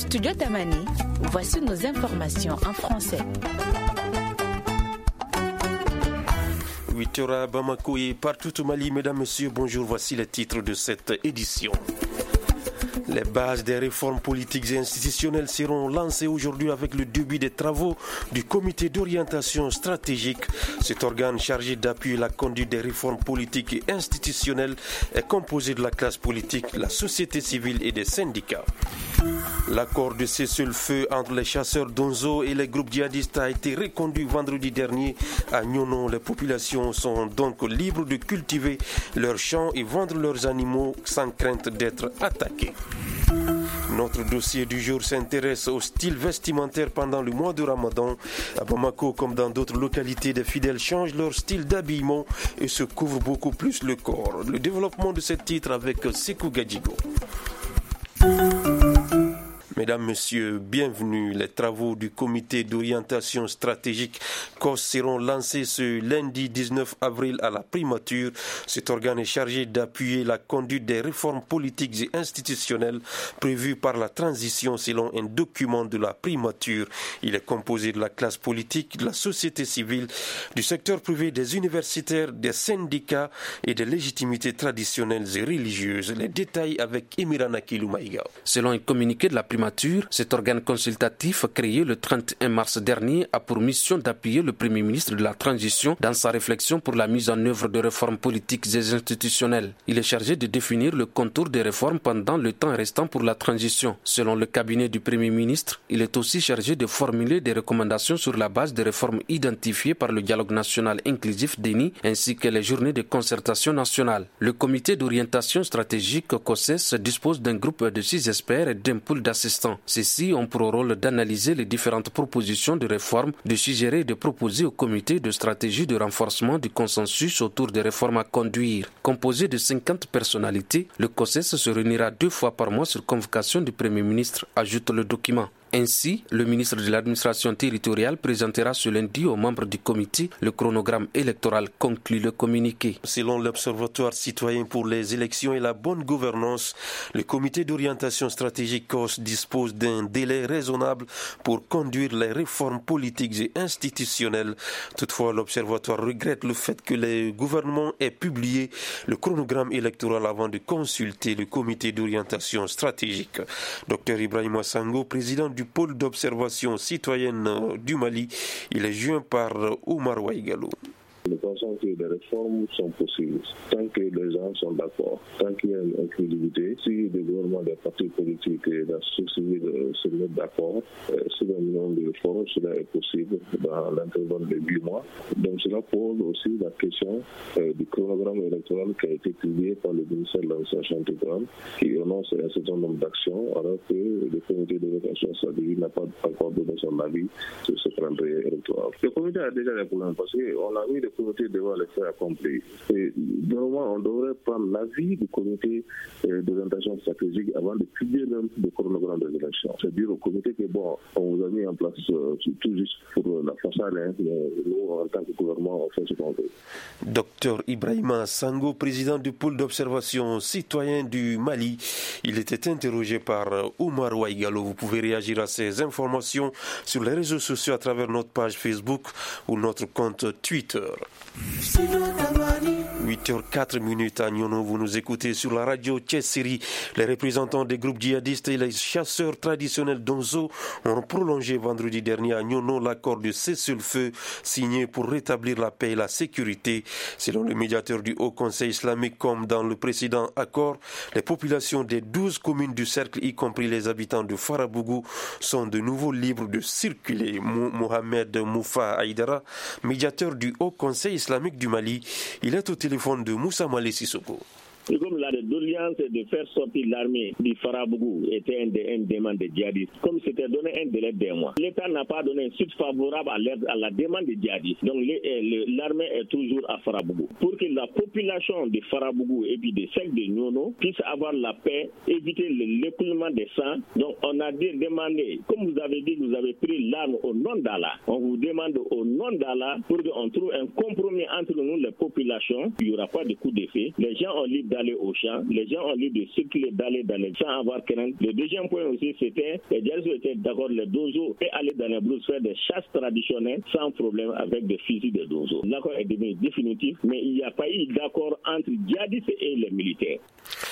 studio Tamani, voici nos informations en français. 8h à Bamako et partout au Mali. Mesdames, Messieurs, bonjour. Voici les titres de cette édition. Les bases des réformes politiques et institutionnelles seront lancées aujourd'hui avec le début des travaux du comité d'orientation stratégique. Cet organe chargé d'appuyer la conduite des réformes politiques et institutionnelles est composé de la classe politique, la société civile et des syndicats. L'accord de cessez-le-feu entre les chasseurs d'Onzo et les groupes djihadistes a été reconduit vendredi dernier à Nyono. Les populations sont donc libres de cultiver leurs champs et vendre leurs animaux sans crainte d'être attaquées. Notre dossier du jour s'intéresse au style vestimentaire pendant le mois de Ramadan. À Bamako, comme dans d'autres localités, des fidèles changent leur style d'habillement et se couvrent beaucoup plus le corps. Le développement de ce titre avec Sekou Gadjigo. Mesdames, Messieurs, bienvenue. Les travaux du comité d'orientation stratégique COS seront lancés ce lundi 19 avril à la primature. Cet organe est chargé d'appuyer la conduite des réformes politiques et institutionnelles prévues par la transition selon un document de la primature. Il est composé de la classe politique, de la société civile, du secteur privé, des universitaires, des syndicats et des légitimités traditionnelles et religieuses. Les détails avec Emirana Kiloumaïga. Selon un communiqué de la primature, cet organe consultatif créé le 31 mars dernier a pour mission d'appuyer le Premier ministre de la Transition dans sa réflexion pour la mise en œuvre de réformes politiques et institutionnelles. Il est chargé de définir le contour des réformes pendant le temps restant pour la transition. Selon le cabinet du Premier ministre, il est aussi chargé de formuler des recommandations sur la base des réformes identifiées par le dialogue national inclusif DENI ainsi que les journées de concertation nationale. Le comité d'orientation stratégique COSES dispose d'un groupe de 6 experts et d'un pool d'assistants. Ceux-ci ont pour rôle d'analyser les différentes propositions de réforme, de suggérer et de proposer au comité de stratégie de renforcement du consensus autour des réformes à conduire. Composé de 50 personnalités, le COSES se réunira 2 fois par mois sur convocation du Premier ministre, ajoute le document. Ainsi, le ministre de l'administration territoriale présentera ce lundi aux membres du comité le chronogramme électoral, conclut le communiqué. Selon l'Observatoire citoyen pour les élections et la bonne gouvernance, le comité d'orientation stratégique COS dispose d'un délai raisonnable pour conduire les réformes politiques et institutionnelles. Toutefois, l'Observatoire regrette le fait que les gouvernements aient publié le chronogramme électoral avant de consulter le comité d'orientation stratégique. Dr Ibrahima Sango, président du pôle d'observation citoyenne du Mali, il est joint par Oumar Ouaïgalou. Nous pensons que les réformes sont possibles tant que les gens sont d'accord, tant qu'il y a une inclusivité. Si le gouvernement des partis politiques et la société civile se mettent d'accord sur un nombre de réformes, cela est possible dans l'intervalle de 8 mois. Donc cela pose aussi la question du chronogramme électoral qui a été publié par le ministère de l'administration territoriale qui énonce un certain nombre d'actions alors que le comité de votation stratégique n'a pas encore donné son avis sur ce calendrier électoral. Le comité a déjà des problèmes parce qu'on a mis le comité devant les faits accomplis. Et normalement, on devrait prendre l'avis du comité d'orientation stratégique avant de publier même le chronogramme des élections. C'est-à-dire au comité que bon, on vous a mis en place tout juste pour la façade, mais nous, en tant que gouvernement, on fait ce qu'on veut. Docteur Ibrahima Sango, président du pôle d'observation citoyen du Mali, il était interrogé par Oumar Ouaïgalou. Vous pouvez réagir à ces informations sur les réseaux sociaux à travers notre page Facebook ou notre compte Twitter. 8h04 à Nyono, vous nous écoutez sur la radio Tchessiri. Les représentants des groupes djihadistes et les chasseurs traditionnels d'Onzo ont prolongé vendredi dernier à Nyono l'accord de cessez-le-feu signé pour rétablir la paix et la sécurité. Selon le médiateur du Haut Conseil islamique, comme dans le précédent accord, les populations des 12 communes du cercle, y compris les habitants de Farabougou, sont de nouveau libres de circuler. Mohamed Moufa Aïdara, médiateur du Haut Conseil islamique du Mali, il est au téléphone de Moussa Malé Sissoko. Comme la doléance de faire sortir l'armée du Farabougou était une demande des djihadistes, comme c'était donné un délai d'1 mois, l'État n'a pas donné une suite favorable à la demande des djihadistes. Donc l'armée est toujours à Farabougou. Pour que la population de Farabougou et puis de celle de Nyono puisse avoir la paix, éviter l'écoulement des sangs, donc on a demandé, comme vous avez dit, vous avez pris l'arme au nom d'Allah. On vous demande au nom d'Allah pour qu'on trouve un compromis entre nous, les populations. Il n'y aura pas de coup d'effet. Les gens ont libre d'aller au champ. Les gens ont lieu de circuler, d'aller dans les champs, avoir crainte. Le deuxième point aussi, c'était, les djihadistes étaient d'accord, les dozos, et aller dans les brousses faire des chasses traditionnelles sans problème avec des fusils de dozo. L'accord est devenu définitif, mais il n'y a pas eu d'accord entre djihadistes et les militaires.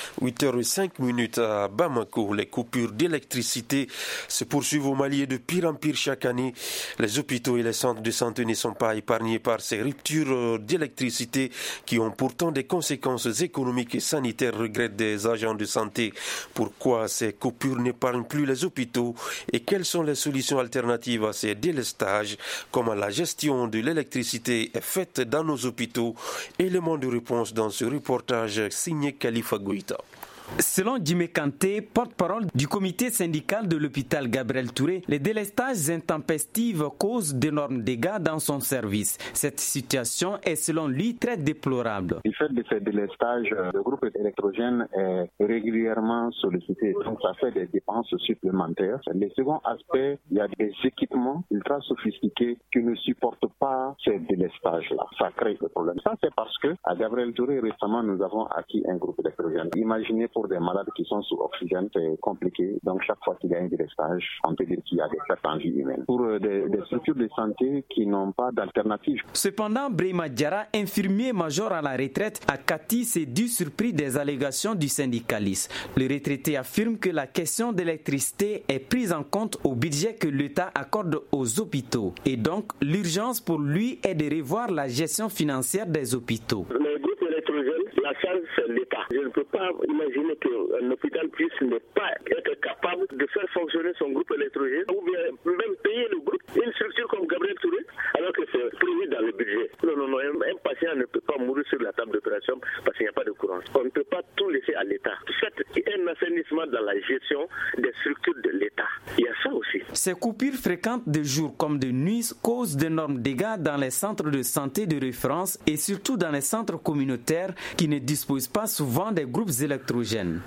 8h05 à Bamako. Les coupures d'électricité se poursuivent au Mali et de pire en pire chaque année. Les hôpitaux et les centres de santé ne sont pas épargnés par ces ruptures d'électricité qui ont pourtant des conséquences économiques et sanitaires, regrettent des agents de santé. Pourquoi ces coupures n'épargnent plus les hôpitaux et quelles sont les solutions alternatives à ces délestages? Comment la gestion de l'électricité est faite dans nos hôpitaux? Élément de réponse dans ce reportage signé Khalifa Goïta. Selon Jimé Kanté, porte-parole du comité syndical de l'hôpital Gabriel Touré, les délestages intempestifs causent d'énormes dégâts dans son service. Cette situation est selon lui très déplorable. Du fait de ces délestages, le groupe électrogène est régulièrement sollicité, donc ça fait des dépenses supplémentaires. Le second aspect, il y a des équipements ultra sophistiqués qui ne supportent pas ces délestages-là. Ça crée des problèmes. Ça, c'est parce que à Gabriel Touré, récemment, nous avons acquis un groupe électrogène. Imaginez pour des malades qui sont sous oxygène, c'est compliqué. Donc chaque fois qu'il y a un délestage, on peut dire qu'il y a des pertes en vie humaine. Pour des structures de santé qui n'ont pas d'alternative. Cependant, Brahima Diarra, infirmier major à la retraite, a Kati s'est dit surpris des allégations du syndicaliste. Le retraité affirme que la question d'électricité est prise en compte au budget que l'État accorde aux hôpitaux. Et donc, l'urgence pour lui est de revoir la gestion financière des hôpitaux. Le groupe électrogène, la charge, c'est l'État. Je ne peux pas imaginer qu'un hôpital puisse ne pas être capable de faire fonctionner son groupe électrogène ou bien même payer le groupe, une structure comme Gabriel Touré, alors que c'est prévu dans le budget. Non, un patient ne peut pas mourir sur la table d'opération parce qu'il n'y a pas de courant. On ne peut pas tout laisser à l'État. Faites un assainissement dans la gestion des structures de l'État. Il y a ça aussi. Ces coupures fréquentes de jour comme de nuit causent d'énormes dégâts dans les centres de santé de référence et surtout dans les centres communautaires qui ne disposent pas souvent des groupes électrogènes.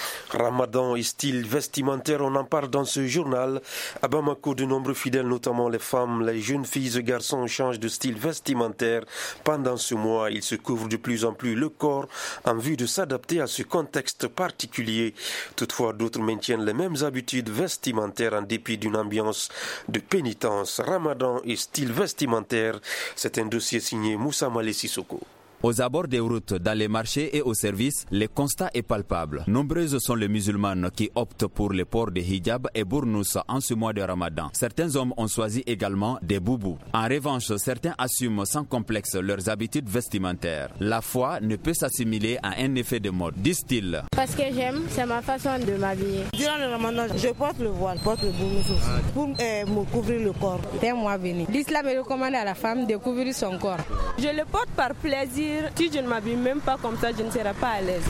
Ramadan et style vestimentaire, on en parle dans ce journal. À Bamako, de nombreux fidèles, notamment les femmes, les jeunes filles et garçons, changent de style vestimentaire. Pendant ce mois, ils se couvrent de plus en plus le corps en vue de s'adapter à ce contexte particulier. Toutefois, d'autres maintiennent les mêmes habitudes vestimentaires en dépit d'une ambiance de pénitence. Ramadan et style vestimentaire, c'est un dossier signé Moussa Malé Sissoko. Aux abords des routes, dans les marchés et aux services, le constat est palpable. Nombreuses sont les musulmanes qui optent pour le port de hijab et bournous en ce mois de Ramadan. Certains hommes ont choisi également des boubous. En revanche, certains assument sans complexe leurs habitudes vestimentaires. La foi ne peut s'assimiler à un effet de mode, disent-ils. Parce que j'aime, c'est ma façon de m'habiller. Durant le Ramadan, je porte le voile, je porte le bournous aussi, pour me couvrir le corps. C'est un mois béni. L'islam recommande à la femme de couvrir son corps. Je le porte par plaisir. Si je ne m'habille même pas comme ça, je ne serai pas à l'aise.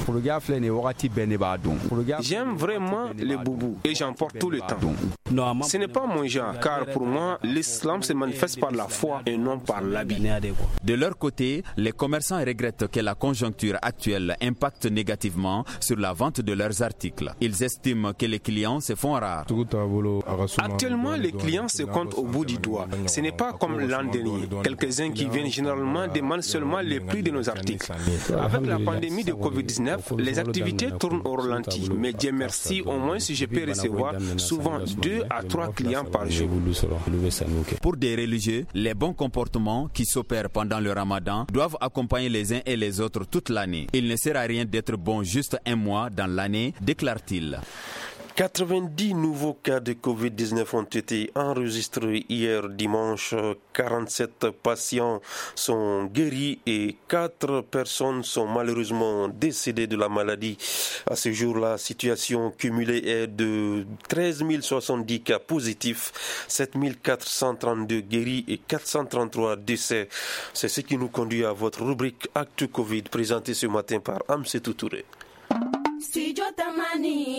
J'aime vraiment les boubous et j'en porte tout le temps. Ce n'est pas mon genre, car pour moi, l'islam se manifeste par la foi et non par l'habit. De leur côté, les commerçants regrettent que la conjoncture actuelle impacte négativement sur la vente de leurs articles. Ils estiment que les clients se font rares. Actuellement, les clients se comptent au bout du doigt. Ce n'est pas comme l'an dernier. Quelques-uns qui viennent généralement demandent seulement les prix de nos articles. Avec la pandémie de Covid-19, les activités tournent au ralenti. Mais Dieu merci, au moins si je peux recevoir souvent 2 à 3 clients par jour. Pour des religieux, les bons comportements qui s'opèrent pendant le Ramadan doivent accompagner les uns et les autres toute l'année. Il ne sert à rien d'être bon juste un mois dans l'année, déclare-t-il. 90 nouveaux cas de Covid-19 ont été enregistrés hier dimanche. 47 patients sont guéris et 4 personnes sont malheureusement décédées de la maladie. À ce jour, la situation cumulée est de 13 070 cas positifs, 7 432 guéris et 433 décès. C'est ce qui nous conduit à votre rubrique Actu Covid présentée ce matin par Amsetou Touré. Studio Tamani.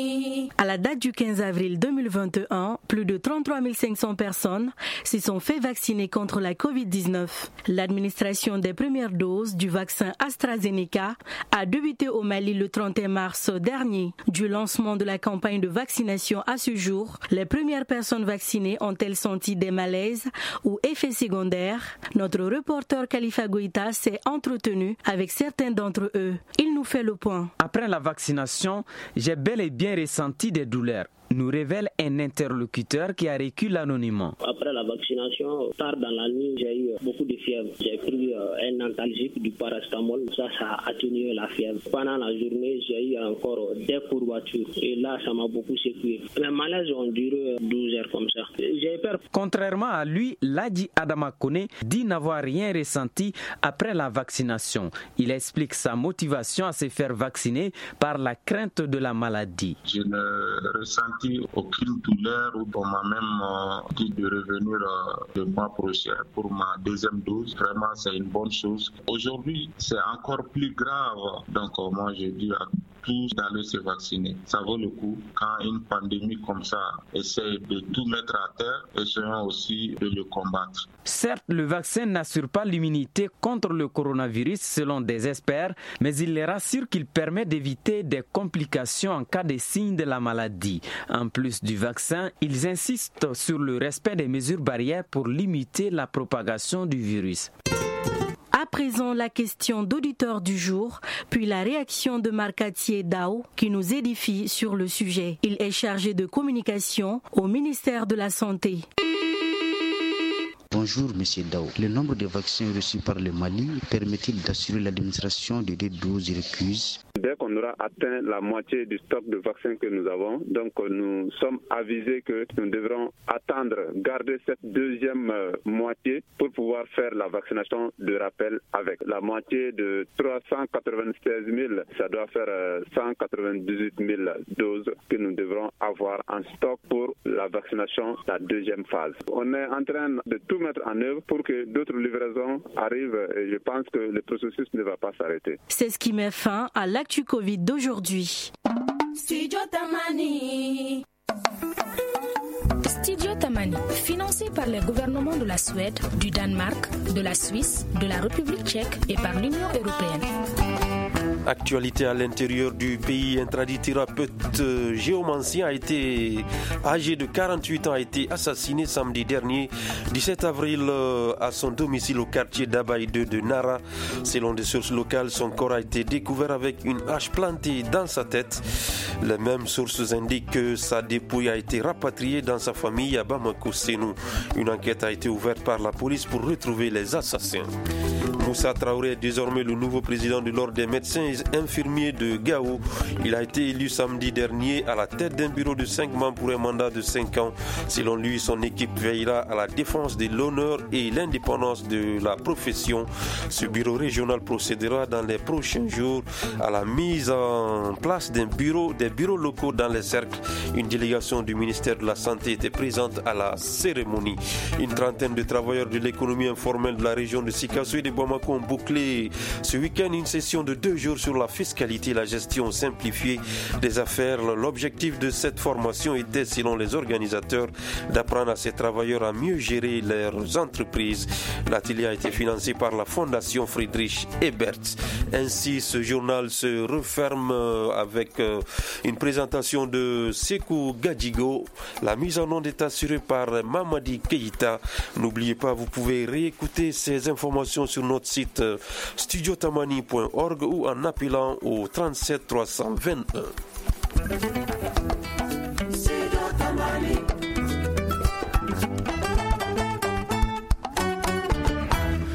À la date du 15 avril 2021, plus de 33 500 personnes se sont fait vacciner contre la COVID-19. L'administration des premières doses du vaccin AstraZeneca a débuté au Mali le 31 mars dernier. Du lancement de la campagne de vaccination à ce jour, les premières personnes vaccinées ont-elles senti des malaises ou effets secondaires? Notre reporter Khalifa Goïta s'est entretenu avec certains d'entre eux. Il nous fait le point. Après la vaccination, j'ai bel et bien ressenti des douleurs, nous révèle un interlocuteur qui a requis l'anonymat. Après la vaccination, tard dans la nuit, j'ai eu beaucoup de fièvre. J'ai pris un antalgique, du paracétamol. Ça a atténué la fièvre. Pendant la journée, j'ai eu encore des courbatures. Et là, ça m'a beaucoup secoué. Les malaises ont duré 12 heures comme ça. J'ai peur. Contrairement à lui, Ladji Adama Kone dit n'avoir rien ressenti après la vaccination. Il explique sa motivation à se faire vacciner par la crainte de la maladie. Je ne ressens aucune douleur ou on m'a même dit de revenir le mois prochain pour ma deuxième dose. Vraiment, c'est une bonne chose. Aujourd'hui, c'est encore plus grave. Donc, moi, je dis à tous d'aller se vacciner. Ça vaut le coup. Quand une pandémie comme ça essaie de tout mettre à terre, essayons aussi de le combattre. Certes, le vaccin n'assure pas l'immunité contre le coronavirus selon des experts, mais il les rassure qu'il permet d'éviter des complications en cas de signes de la maladie. En plus du vaccin, ils insistent sur le respect des mesures barrières pour limiter la propagation du virus. À présent, la question d'auditeur du jour, puis la réaction de Marcatier Dao qui nous édifie sur le sujet. Il est chargé de communication au ministère de la Santé. Bonjour M. Dao. Le nombre de vaccins reçus par le Mali permet-il d'assurer l'administration de 2 doses requises? Dès qu'on aura atteint la moitié du stock de vaccins que nous avons, donc nous sommes avisés que nous devrons attendre, garder cette deuxième moitié pour pouvoir faire la vaccination de rappel avec. La moitié de 396 000, ça doit faire 198 000 doses que nous devrons avoir en stock pour la vaccination, la deuxième phase. On est en train de tout mettre en œuvre pour que d'autres livraisons arrivent et je pense que le processus ne va pas s'arrêter. C'est ce qui met fin à l'actu Covid d'aujourd'hui. Studio Tamani. Studio Tamani, financé par les gouvernements de la Suède, du Danemark, de la Suisse, de la République tchèque et par l'Union européenne. Actualité à l'intérieur du pays, un tradithérapeute géomancien âgé de 48 ans a été assassiné samedi dernier, 17 avril, à son domicile au quartier d'Abaï 2 de Nara. Selon des sources locales, son corps a été découvert avec une hache plantée dans sa tête. Les mêmes sources indiquent que sa dépouille a été rapatriée dans sa famille à Bamako-Sénou. Une enquête a été ouverte par la police pour retrouver les assassins. Moussa Traoré est désormais le nouveau président de l'Ordre des médecins et infirmiers de Gao. Il a été élu samedi dernier à la tête d'un bureau de 5 membres pour un mandat de 5 ans. Selon lui, son équipe veillera à la défense de l'honneur et l'indépendance de la profession. Ce bureau régional procédera dans les prochains jours à la mise en place des bureaux locaux dans les cercles. Une délégation du ministère de la Santé était présente à la cérémonie. Une trentaine de travailleurs de l'économie informelle de la région de Sikasso et de Bamako ont bouclé ce week-end une session de 2 jours sur la fiscalité et la gestion simplifiée des affaires. L'objectif de cette formation était, selon les organisateurs, d'apprendre à ces travailleurs à mieux gérer leurs entreprises. L'atelier a été financé par la Fondation Friedrich Ebert. Ainsi, ce journal se referme avec une présentation de Sekou Gadjigo. La mise en onde est assurée par Mamadi Keita. N'oubliez pas, vous pouvez réécouter ces informations sur notre site studiotamani.org ou en appelant au 37 321.